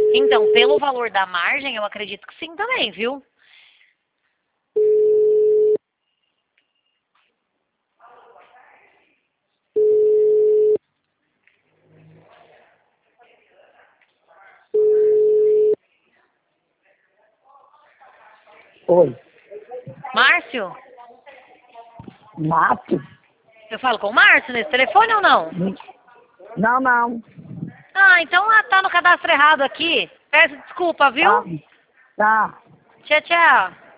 Então, pelo valor da margem, eu acredito que sim também, viu? Oi. Márcio? Mato? Eu falo com o Márcio nesse telefone ou não? Não, não. Ah, então tá no cadastro errado aqui. Peço desculpa, viu? Tá. Tá. Tchau, tchau.